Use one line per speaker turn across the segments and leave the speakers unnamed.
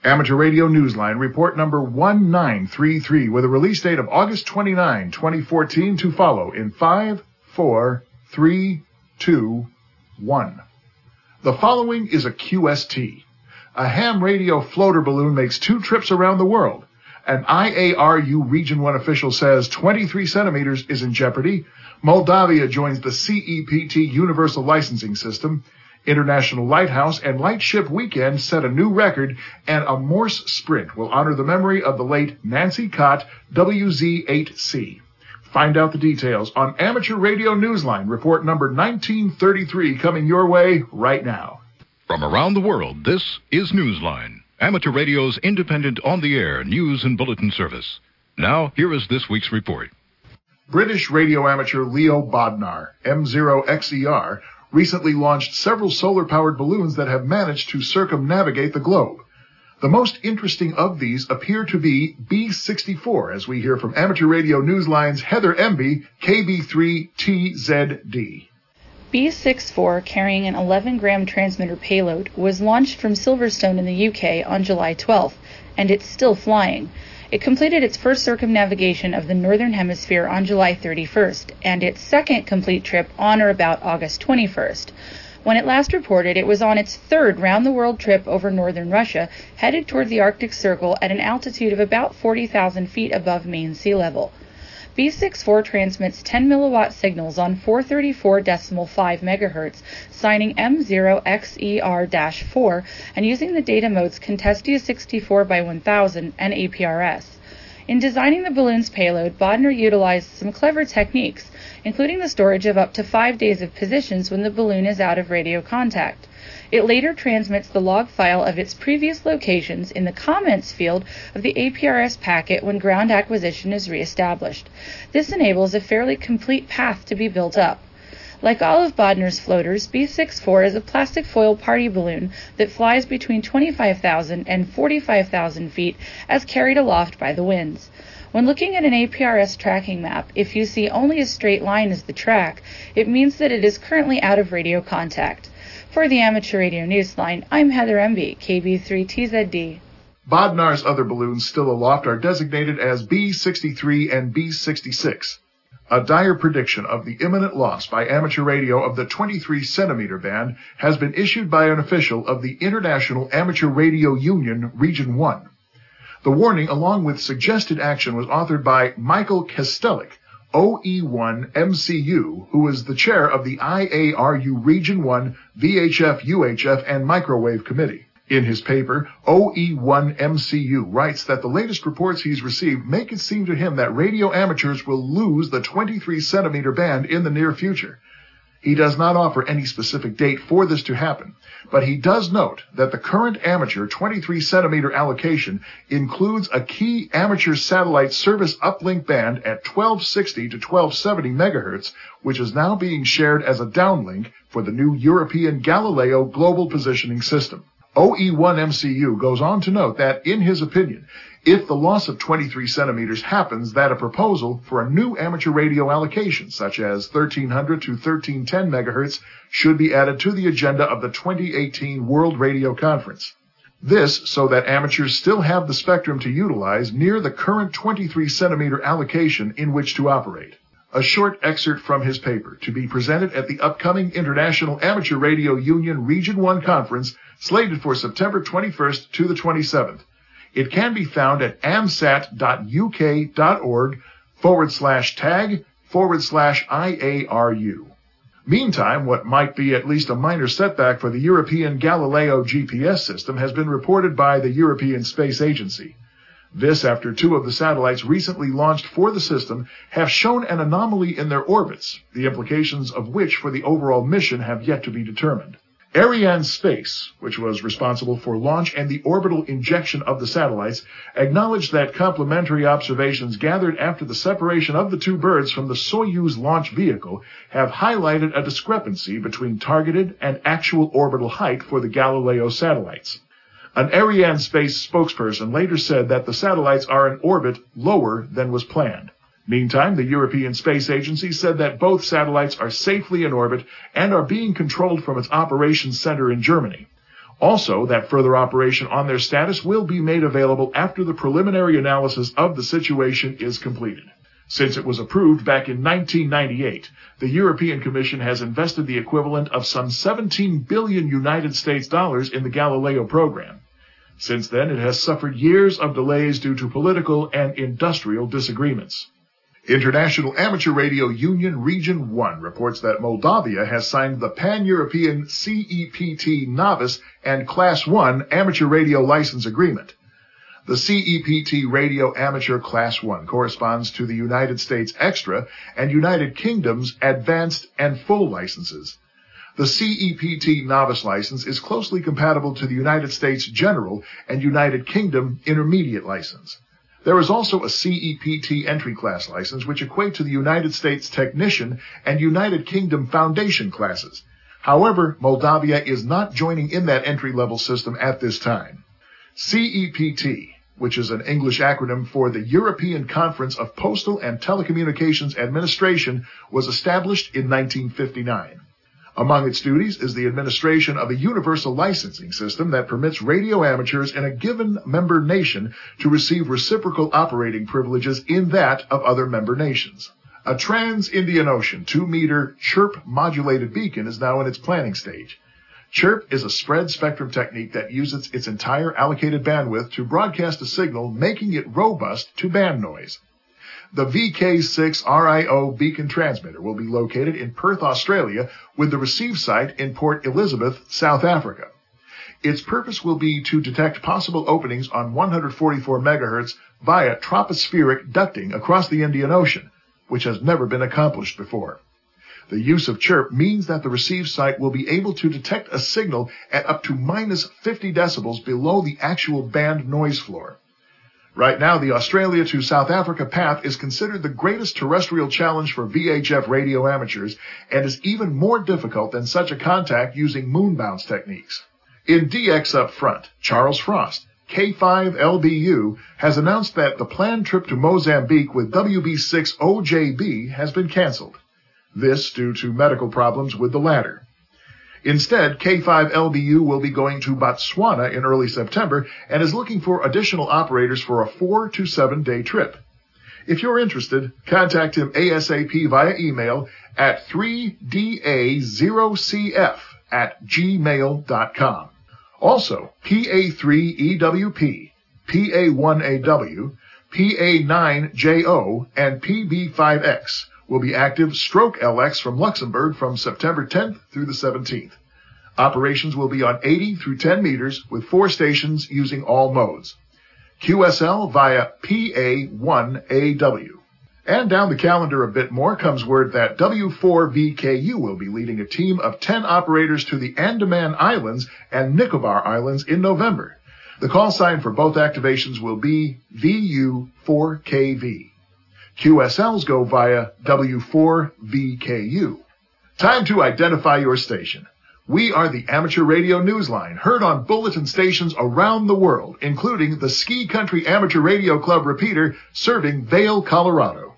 Amateur Radio Newsline, report number 1933, with a release date of August 29, 2014, to follow in 5, 4, 3, 2, 1. The following is a QST. A ham radio floater balloon makes 2 trips around the world. An IARU Region 1 official says 23 centimeters is in jeopardy. Moldavia joins the CEPT Universal Licensing System. International Lighthouse and Lightship Weekend set a new record, and a Morse Sprint will honor the memory of the late Nancy Cott, WZ-8C. Find out the details on Amateur Radio Newsline, report number 1933, coming your way right now.
From around the world, this is Newsline, Amateur Radio's independent on-the-air news and bulletin service. Now, here is this week's report.
British radio amateur Leo Bodnar, M0XER, recently launched several solar-powered balloons that have managed to circumnavigate the globe. The most interesting of these appear to be B-64, as we hear from Amateur Radio Newsline's Heather Emby, KB3TZD.
B-64, carrying an 11-gram transmitter payload, was launched from Silverstone in the UK on July 12th, and it's still flying. It completed its first circumnavigation of the Northern Hemisphere on July 31st, and its second complete trip on or about August 21st. When it last reported, it was on its third round-the-world trip over northern Russia, headed toward the Arctic Circle at an altitude of about 40,000 feet above mean sea level. B-64 transmits 10 milliwatt signals on 434.5 megahertz, signing M0XER-4 and using the data modes Contestia 64x1000 and APRS. In designing the balloon's payload, Bodnar utilized some clever techniques, including the storage of up to 5 days of positions when the balloon is out of radio contact. It later transmits the log file of its previous locations in the comments field of the APRS packet when ground acquisition is reestablished. This enables a fairly complete path to be built up. Like all of Bodnar's floaters, B-64 is a plastic foil party balloon that flies between 25,000 and 45,000 feet as carried aloft by the winds. When looking at an APRS tracking map, if you see only a straight line as the track, it means that it is currently out of radio contact. For the Amateur Radio Newsline, I'm Heather Emby, KB3TZD.
Bodnar's other balloons still aloft are designated as B-63 and B-66. A dire prediction of the imminent loss by amateur radio of the 23-centimeter band has been issued by an official of the International Amateur Radio Union, Region 1. The warning, along with suggested action, was authored by Michael Kestelik, OE1MCU, who is the chair of the IARU Region 1 VHF, UHF, and Microwave Committee. In his paper, OE1MCU writes that the latest reports he's received make it seem to him that radio amateurs will lose the 23-centimeter band in the near future. He does not offer any specific date for this to happen, but he does note that the current amateur 23-centimeter allocation includes a key amateur satellite service uplink band at 1260 to 1270 megahertz, which is now being shared as a downlink for the new European Galileo Global Positioning System. OE1MCU goes on to note that, in his opinion, if the loss of 23 centimeters happens, that a proposal for a new amateur radio allocation, such as 1300 to 1310 megahertz, should be added to the agenda of the 2018 World Radio Conference. This so that amateurs still have the spectrum to utilize near the current 23 centimeter allocation in which to operate. A short excerpt from his paper to be presented at the upcoming International Amateur Radio Union Region 1 Conference, slated for September 21st to the 27th. It can be found at amsat.uk.org/tag/IARU. Meantime, what might be at least a minor setback for the European Galileo GPS system has been reported by the European Space Agency. This after 2 of the satellites recently launched for the system have shown an anomaly in their orbits, the implications of which for the overall mission have yet to be determined. Arianespace, which was responsible for launch and the orbital injection of the satellites, acknowledged that complementary observations gathered after the separation of the 2 birds from the Soyuz launch vehicle have highlighted a discrepancy between targeted and actual orbital height for the Galileo satellites. An Arianespace spokesperson later said that the satellites are in orbit lower than was planned. Meantime, the European Space Agency said that both satellites are safely in orbit and are being controlled from its operations center in Germany. Also, that further operation on their status will be made available after the preliminary analysis of the situation is completed. Since it was approved back in 1998, the European Commission has invested the equivalent of some 17 billion United States dollars in the Galileo program. Since then, it has suffered years of delays due to political and industrial disagreements. International Amateur Radio Union Region 1 reports that Moldavia has signed the Pan-European CEPT Novice and Class 1 Amateur Radio License Agreement. The CEPT Radio Amateur Class 1 corresponds to the United States Extra and United Kingdom's Advanced and Full licenses. The CEPT Novice license is closely compatible to the United States General and United Kingdom Intermediate license. There is also a CEPT Entry Class license which equate to the United States Technician and United Kingdom Foundation classes. However, Moldavia is not joining in that entry-level system at this time. CEPT, which is an English acronym for the European Conference of Postal and Telecommunications Administration, was established in 1959. Among its duties is the administration of a universal licensing system that permits radio amateurs in a given member nation to receive reciprocal operating privileges in that of other member nations. A Trans-Indian Ocean 2-meter chirp-modulated beacon is now in its planning stage. Chirp is a spread spectrum technique that uses its entire allocated bandwidth to broadcast a signal, making it robust to band noise. The VK6 RIO beacon transmitter will be located in Perth, Australia, with the receive site in Port Elizabeth, South Africa. Its purpose will be to detect possible openings on 144 MHz via tropospheric ducting across the Indian Ocean, which has never been accomplished before. The use of chirp means that the receive site will be able to detect a signal at up to minus 50 decibels below the actual band noise floor. Right now, the Australia to South Africa path is considered the greatest terrestrial challenge for VHF radio amateurs and is even more difficult than such a contact using moon bounce techniques. In DX up front, Charles Frost, K5LBU, has announced that the planned trip to Mozambique with WB6OJB has been canceled. This due to medical problems with the latter. Instead, K5LBU will be going to Botswana in early September and is looking for additional operators for a 4 to 7 day trip. If you're interested, contact him ASAP via email at 3da0cf@gmail.com. Also, PA3EWP, PA1AW, PA9JO, and PB5X will be active Stroke LX from Luxembourg from September 10th through the 17th. Operations will be on 80 through 10 meters with 4 stations using all modes. QSL via PA1AW. And down the calendar a bit more comes word that W4VKU will be leading a team of 10 operators to the Andaman Islands and Nicobar Islands in November. The call sign for both activations will be VU4KV. QSLs go via W4VKU. Time to identify your station. We are the Amateur Radio Newsline, heard on bulletin stations around the world, including the Ski Country Amateur Radio Club repeater serving Vail, Colorado.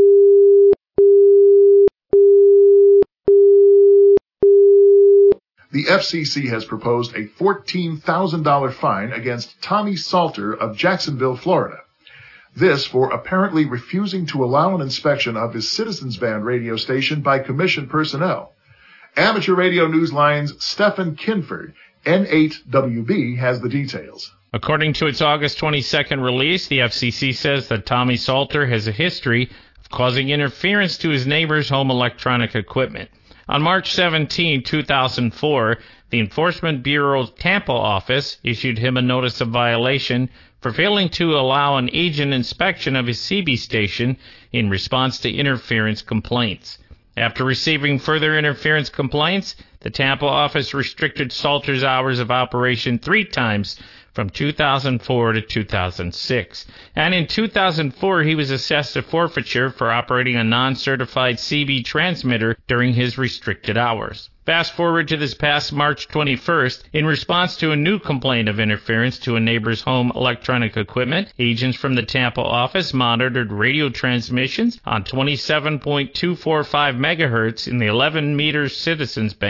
The FCC has proposed a $14,000 fine against Tommy Salter of Jacksonville, Florida. This for apparently refusing to allow an inspection of his Citizens Band radio station by commission personnel. Amateur Radio Newsline's Stephen Kinford, N8WB, has the details.
According to its August 22nd release, the FCC says that Tommy Salter has a history of causing interference to his neighbor's home electronic equipment. On March 17, 2004, the Enforcement Bureau's Tampa office issued him a notice of violation for failing to allow an agent inspection of his CB station in response to interference complaints. After receiving further interference complaints, the Tampa office restricted Salter's hours of operation 3 times from 2004 to 2006. And in 2004, he was assessed a forfeiture for operating a non-certified CB transmitter during his restricted hours. Fast forward to this past March 21st, in response to a new complaint of interference to a neighbor's home electronic equipment, agents from the Tampa office monitored radio transmissions on 27.245 megahertz in the 11-meter Citizens Band.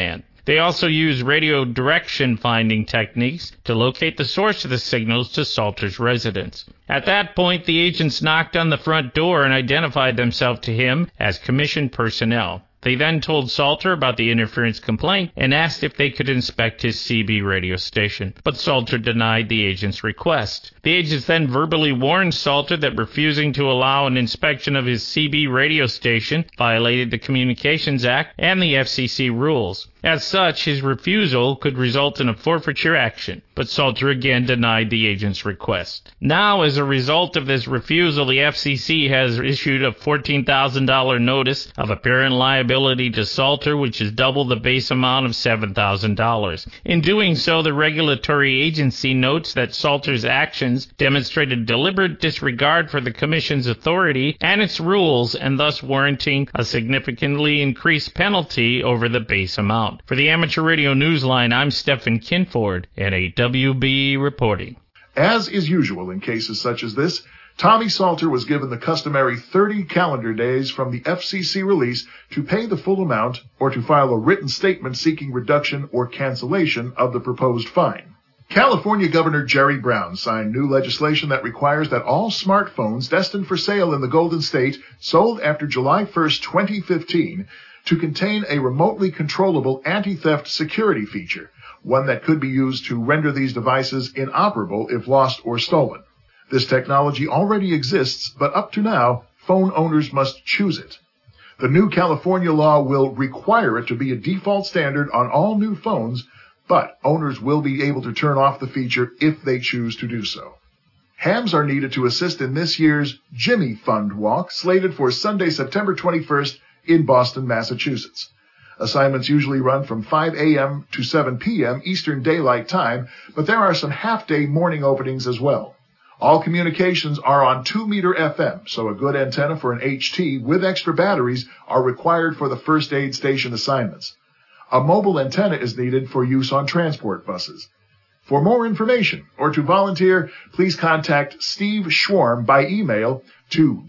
They also use radio direction finding techniques to locate the source of the signals to Salter's residence. At that point, the agents knocked on the front door and identified themselves to him as commissioned personnel. They then told Salter about the interference complaint and asked if they could inspect his CB radio station, but Salter denied the agent's request. The agents then verbally warned Salter that refusing to allow an inspection of his CB radio station violated the Communications Act and the FCC rules. As such, his refusal could result in a forfeiture action, but Salter again denied the agent's request. Now, as a result of this refusal, the FCC has issued a $14,000 notice of apparent liability to Salter, which is double the base amount of $7,000. In doing so, the regulatory agency notes that Salter's actions demonstrated deliberate disregard for the Commission's authority and its rules, and thus warranting a significantly increased penalty over the base amount. For the Amateur Radio Newsline, I'm Stephen Kinford, NAWB reporting.
As is usual in cases such as this, Tommy Salter was given the customary 30 calendar days from the FCC release to pay the full amount or to file a written statement seeking reduction or cancellation of the proposed fine. California Governor Jerry Brown signed new legislation that requires that all smartphones destined for sale in the Golden State sold after July 1st, 2015 to contain a remotely controllable anti-theft security feature, one that could be used to render these devices inoperable if lost or stolen. This technology already exists, but up to now, phone owners must choose it. The new California law will require it to be a default standard on all new phones, but owners will be able to turn off the feature if they choose to do so. Hams are needed to assist in this year's Jimmy Fund Walk, slated for Sunday, September 21st, in Boston, Massachusetts. Assignments usually run from 5 a.m. to 7 p.m. Eastern Daylight Time, but there are some half-day morning openings as well. All communications are on 2-meter FM, so a good antenna for an HT with extra batteries are required for the first aid station assignments. A mobile antenna is needed for use on transport buses. For more information or to volunteer, please contact Steve Schwarm by email to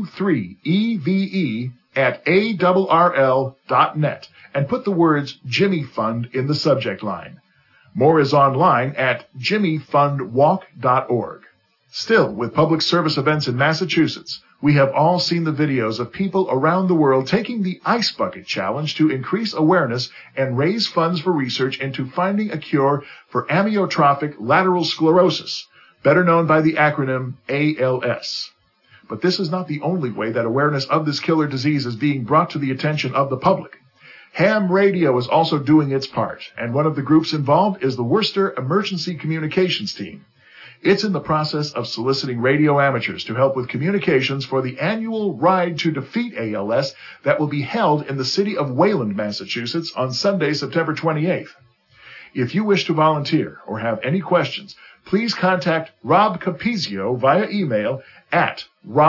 w3eve@arrl.net and put the words Jimmy Fund in the subject line. More is online at jimmyfundwalk.org. Still, with public service events in Massachusetts, we have all seen the videos of people around the world taking the Ice Bucket Challenge to increase awareness and raise funds for research into finding a cure for amyotrophic lateral sclerosis, better known by the acronym ALS. But this is not the only way that awareness of this killer disease is being brought to the attention of the public. Ham Radio is also doing its part, and one of the groups involved is the Worcester Emergency Communications Team. It's in the process of soliciting radio amateurs to help with communications for the annual Ride to Defeat ALS that will be held in the city of Wayland, Massachusetts on Sunday, September 28th. If you wish to volunteer or have any questions, please contact Rob Capizio via email at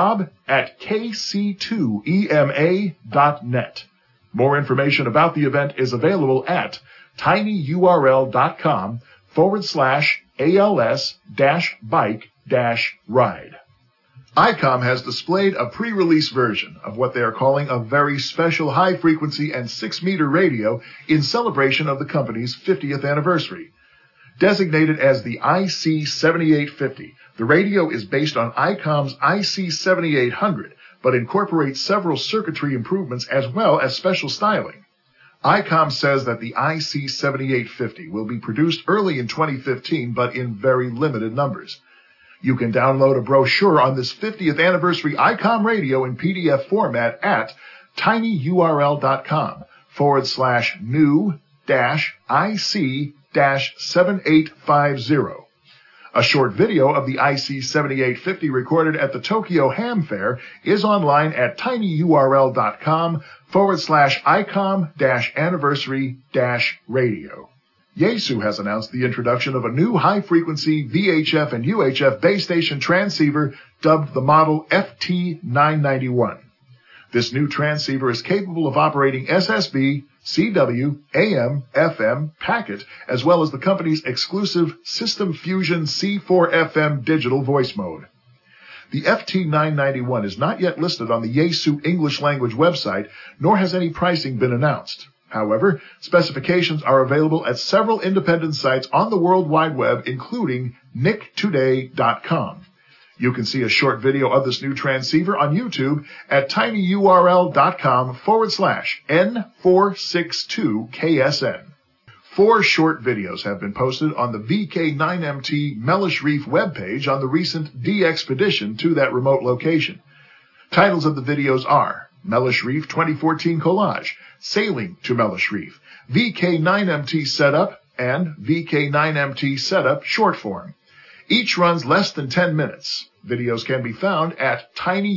rob@kc2ema.net. More information about the event is available at tinyurl.com/ALS-bike-ride. ICOM has displayed a pre-release version of what they are calling a very special high-frequency and 6-meter radio in celebration of the company's 50th anniversary. Designated as the IC7850, the radio is based on ICOM's IC7800, but incorporates several circuitry improvements as well as special styling. ICOM says that the IC7850 will be produced early in 2015, but in very limited numbers. You can download a brochure on this 50th anniversary ICOM radio in PDF format at tinyurl.com/new-IC-7850. A short video of the IC7850 recorded at the Tokyo Ham Fair is online at tinyurl.com/icom-anniversary-radio. Yaesu has announced the introduction of a new high-frequency VHF and UHF base station transceiver dubbed the model FT991. This new transceiver is capable of operating SSB, CW, AM, FM, packet, as well as the company's exclusive System Fusion C4FM digital voice mode. The FT991 is not yet listed on the Yaesu English language website, nor has any pricing been announced. However, specifications are available at several independent sites on the World Wide Web, including nictoday.com. You can see a short video of this new transceiver on YouTube at tinyurl.com/N462KSN. 4 short videos have been posted on the VK9MT Mellish Reef webpage on the recent de-expedition to that remote location. Titles of the videos are Mellish Reef 2014 Collage, Sailing to Mellish Reef, VK9MT Setup, and VK9MT Setup Short Form. Each runs less than 10 minutes. Videos can be found at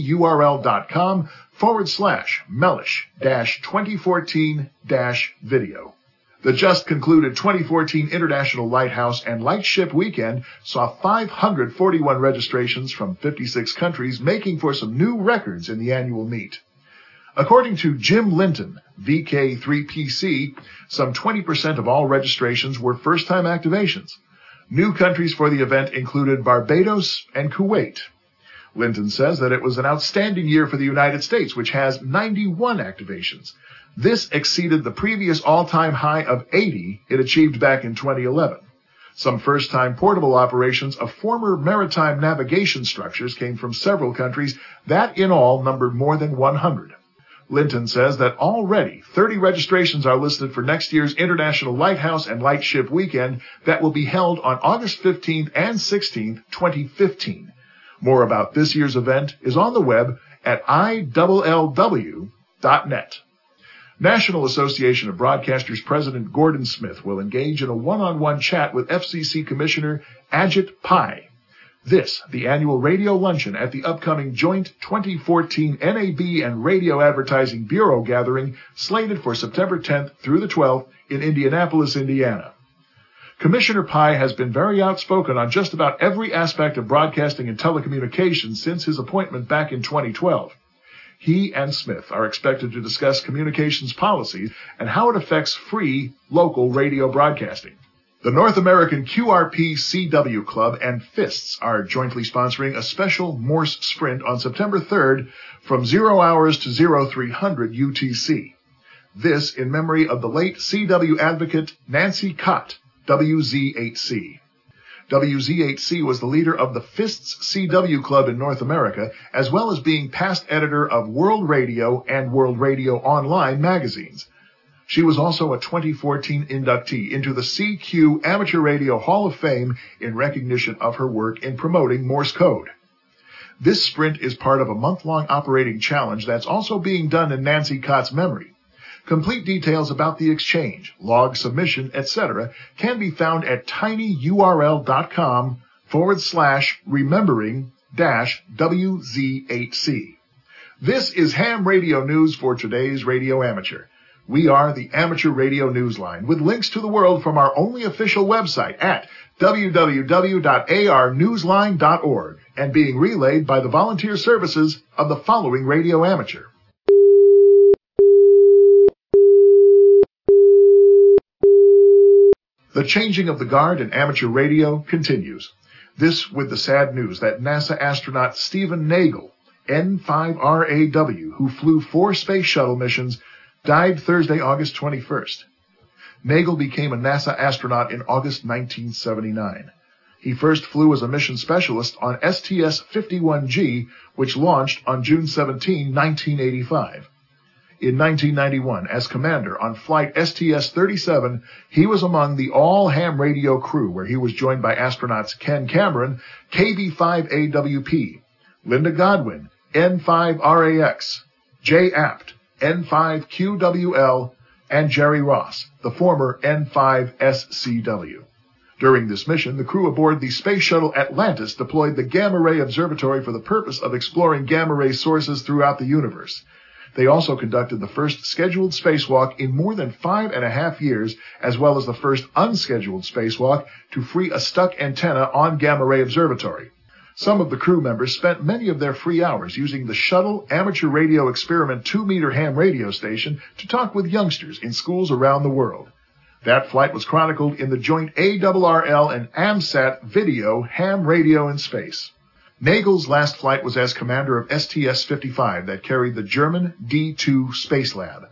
tinyurl.com/Mellish-2014-video. The just concluded 2014 International Lighthouse and Lightship Weekend saw 541 registrations from 56 countries, making for some new records in the annual meet. According to Jim Linton, VK3PC, some 20% of all registrations were first-time activations. New countries for the event included Barbados and Kuwait. Linton says that it was an outstanding year for the United States, which has 91 activations. This exceeded the previous all-time high of 80 it achieved back in 2011. Some first-time portable operations of former maritime navigation structures came from several countries that in all numbered more than 100. Linton says that already 30 registrations are listed for next year's International Lighthouse and Lightship Weekend that will be held on August 15th and 16th, 2015. More about this year's event is on the web at ILLW.net. National Association of Broadcasters President Gordon Smith will engage in a one-on-one chat with FCC Commissioner Ajit Pai. This, the annual radio luncheon at the upcoming joint 2014 NAB and Radio Advertising Bureau gathering slated for September 10th through the 12th in Indianapolis, Indiana. Commissioner Pai has been very outspoken on just about every aspect of broadcasting and telecommunications since his appointment back in 2012. He and Smith are expected to discuss communications policies and how it affects free local radio broadcasting. The North American QRP CW Club and FISTS are jointly sponsoring a special Morse sprint on September 3rd from 0 hours to 0300 UTC. This in memory of the late CW advocate Nancy Cott, WZ8C. WZ8C was the leader of the FISTS CW Club in North America, as well as being past editor of World Radio and World Radio Online magazines. She was also a 2014 inductee into the CQ Amateur Radio Hall of Fame in recognition of her work in promoting Morse code. This sprint is part of a month-long operating challenge that's also being done in Nancy Cott's memory. Complete details about the exchange, log submission, etc. can be found at tinyurl.com/remembering-WZ8C. This is ham radio news for today's Radio Amateur. We are the Amateur Radio Newsline with links to the world from our only official website at www.arnewsline.org and being relayed by the volunteer services of the following Radio Amateur. The changing of the guard in amateur radio continues. This with the sad news that NASA astronaut Stephen Nagel, N5RAW, who flew 4 space shuttle missions, died Thursday, August 21st. Nagel became a NASA astronaut in August 1979. He first flew as a mission specialist on STS-51G, which launched on June 17, 1985. In 1991, as commander on flight STS-37, he was among the all-ham radio crew, where he was joined by astronauts Ken Cameron, KB5AWP, Linda Godwin, N5RAX, Jay Apt, N5QWL, and Jerry Ross, the former N5SCW. During this mission, the crew aboard the Space Shuttle Atlantis deployed the Gamma Ray Observatory for the purpose of exploring gamma ray sources throughout the universe. They also conducted the first scheduled spacewalk in more than 5.5 years, as well as the first unscheduled spacewalk to free a stuck antenna on Gamma Ray Observatory. Some of the crew members spent many of their free hours using the Shuttle Amateur Radio Experiment 2-meter ham radio station to talk with youngsters in schools around the world. That flight was chronicled in the joint ARRL and AMSAT video Ham Radio in Space. Nagel's last flight was as commander of STS-55 that carried the German D-2 Space Lab.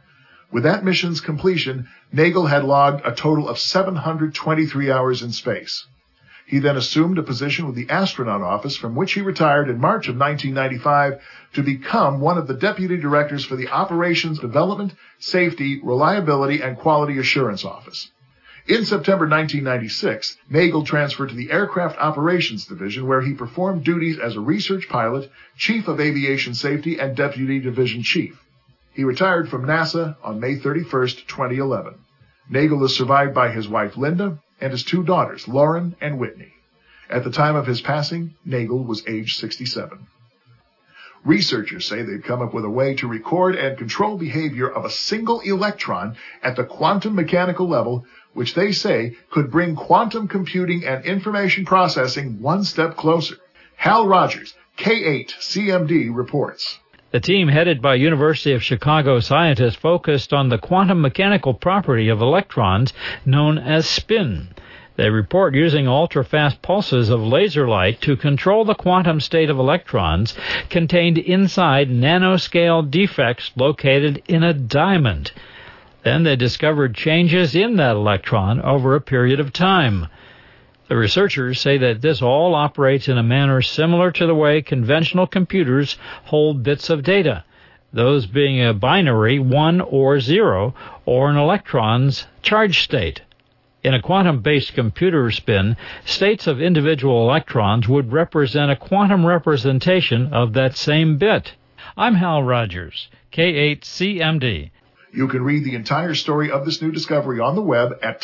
With that mission's completion, Nagel had logged a total of 723 hours in space. He then assumed a position with the Astronaut Office, from which he retired in March of 1995 to become one of the deputy directors for the Operations Development, Safety, Reliability, and Quality Assurance Office. In September 1996, Nagel transferred to the Aircraft Operations Division, where he performed duties as a research pilot, Chief of Aviation Safety, and Deputy Division Chief. He retired from NASA on May 31, 2011. Nagel is survived by his wife Linda and his two daughters, Lauren and Whitney. At the time of his passing, Nagel was age 67. Researchers say they've come up with a way to record and control behavior of a single electron at the quantum mechanical level, which they say could bring quantum computing and information processing one step closer. Hal Rogers, K8CMD, reports.
The team headed by University of Chicago scientists focused on the quantum mechanical property of electrons known as spin. They report using ultra-fast pulses of laser light to control the quantum state of electrons contained inside nanoscale defects located in a diamond. Then they discovered changes in that electron over a period of time. The researchers say that this all operates in a manner similar to the way conventional computers hold bits of data, those being a binary 1 or 0, or an electron's charge state. In a quantum-based computer spin, states of individual electrons would represent a quantum representation of that same bit. I'm Hal Rogers, K8CMD.
You can read the entire story of this new discovery on the web at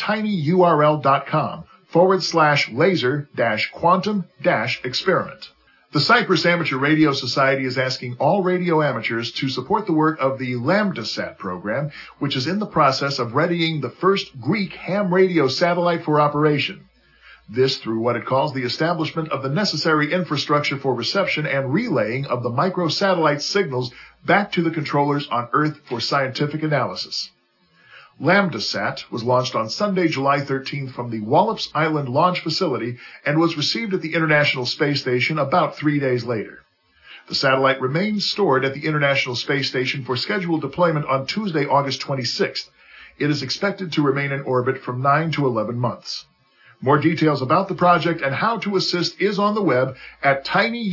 tinyurl.com/laser-quantum-experiment. The Cyprus Amateur Radio Society is asking all radio amateurs to support the work of the LambdaSat program, which is in the process of readying the first Greek ham radio satellite for operation. This through what it calls the establishment of the necessary infrastructure for reception and relaying of the microsatellite signals back to the controllers on Earth for scientific analysis. LambdaSat was launched on Sunday, July 13th from the Wallops Island launch facility and was received at the International Space Station about 3 days later. The satellite remains stored at the International Space Station for scheduled deployment on Tuesday, August 26th. It is expected to remain in orbit from 9 to 11 months. More details about the project and how to assist is on the web at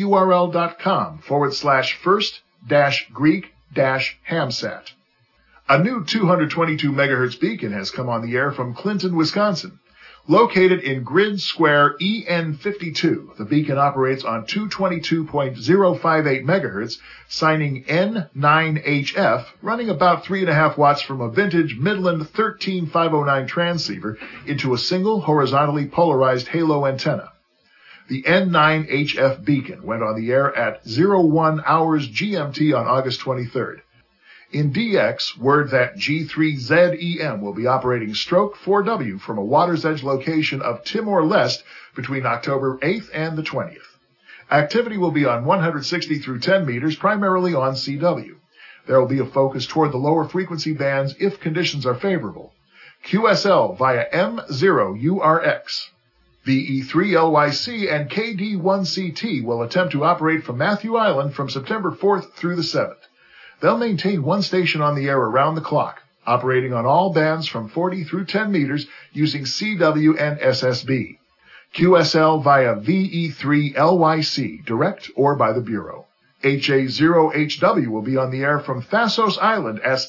tinyurl.com/first-Greek-Hamsat. A new 222 megahertz beacon has come on the air from Clinton, Wisconsin. Located in Grid Square EN52, the beacon operates on 222.058 megahertz, signing N9HF, running about 3.5 watts from a vintage Midland 13509 transceiver into a single horizontally polarized halo antenna. The N9HF beacon went on the air at 01 hours GMT on August 23rd. In DX, word that G3ZEM will be operating Stroke 4W from a water's edge location of Timor-Leste between October 8th and the 20th. Activity will be on 160 through 10 meters, primarily on CW. There will be a focus toward the lower frequency bands if conditions are favorable. QSL via M0URX. VE3LYC and KD1CT will attempt to operate from Matthew Island from September 4th through the 7th. They'll maintain one station on the air around the clock, operating on all bands from 40 through 10 meters using CW and SSB. QSL via VE3LYC, direct or by the Bureau. HA0HW will be on the air from Thasos Island as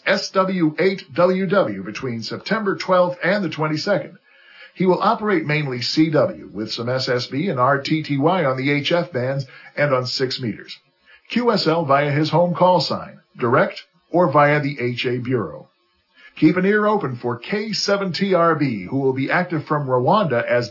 SW8WW between September 12th and the 22nd. He will operate mainly CW with some SSB and RTTY on the HF bands and on 6 meters. QSL via his home call sign, direct or via the HA Bureau. Keep an ear open for K7TRB, who will be active from Rwanda as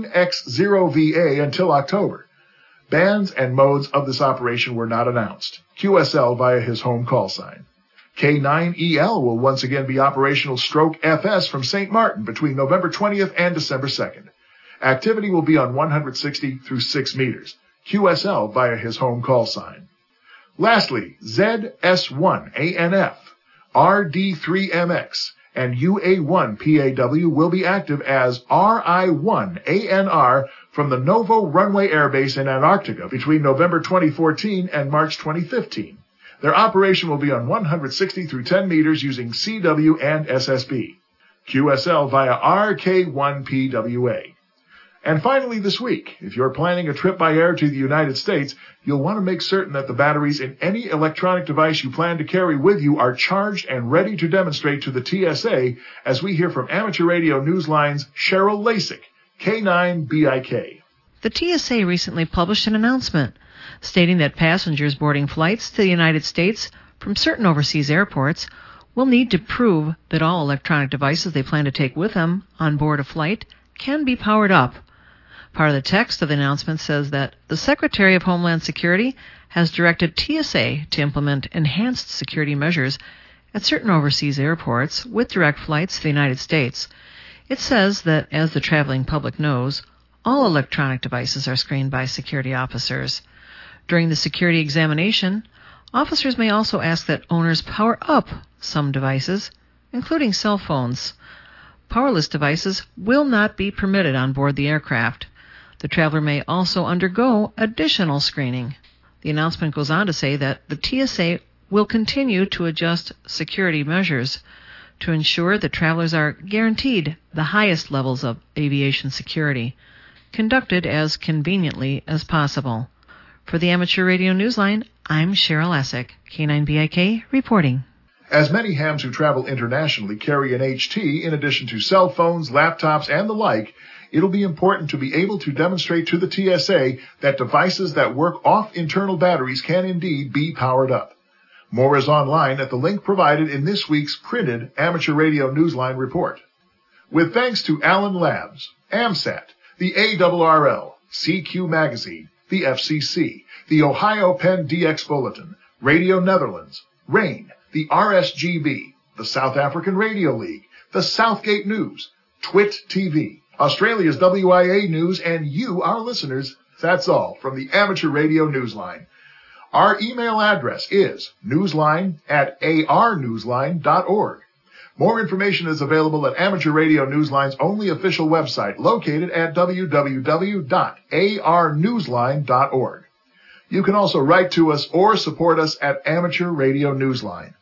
9X0VA until October. Bands and modes of this operation were not announced. QSL via his home call sign. K9EL will once again be operational Stroke FS from St. Martin between November 20th and December 2nd. Activity will be on 160 through 6 meters. QSL via his home call sign. Lastly, ZS1ANF, RD3MX, and UA1PAW will be active as RI1ANR from the Novo Runway Air Base in Antarctica between November 2014 and March 2015. Their operation will be on 160 through 10 meters using CW and SSB. QSL via RK1PWA. And finally this week, if you're planning a trip by air to the United States, you'll want to make certain that the batteries in any electronic device you plan to carry with you are charged and ready to demonstrate to the TSA, as we hear from Amateur Radio Newsline's Cheryl Lasik, K9BIK.
The TSA recently published an announcement stating that passengers boarding flights to the United States from certain overseas airports will need to prove that all electronic devices they plan to take with them on board a flight can be powered up. Part of the text of the announcement says that the Secretary of Homeland Security has directed TSA to implement enhanced security measures at certain overseas airports with direct flights to the United States. It says that, as the traveling public knows, all electronic devices are screened by security officers. During the security examination, officers may also ask that owners power up some devices, including cell phones. Powerless devices will not be permitted on board the aircraft. The traveler may also undergo additional screening. The announcement goes on to say that the TSA will continue to adjust security measures to ensure that travelers are guaranteed the highest levels of aviation security, conducted as conveniently as possible. For the Amateur Radio Newsline, I'm Cheryl Lasik, K9BIK, reporting.
As many hams who travel internationally carry an HT in addition to cell phones, laptops, and the like, it'll be important to be able to demonstrate to the TSA that devices that work off internal batteries can indeed be powered up. More is online at the link provided in this week's printed Amateur Radio Newsline report. With thanks to Allen Labs, AMSAT, the ARRL, CQ Magazine, the FCC, the Ohio Penn DX Bulletin, Radio Netherlands, RAIN, the RSGB, the South African Radio League, the Southgate News, Twit TV, Australia's WIA News, and you, our listeners. That's all from the Amateur Radio Newsline. Our email address is newsline@arnewsline.org. More information is available at Amateur Radio Newsline's only official website, located at www.arnewsline.org. You can also write to us or support us at Amateur Radio Newsline,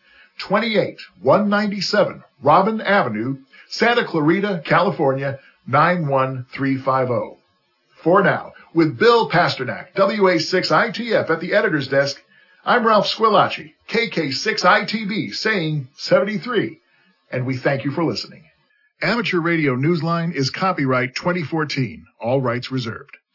28197 Robin Avenue, Santa Clarita, California, 91350. For now, with Bill Pasternak, WA6ITF at the editor's desk, I'm Ralph Squillace, KK6ITB, saying 73, and we thank you for listening. Amateur Radio Newsline is copyright 2014, all rights reserved.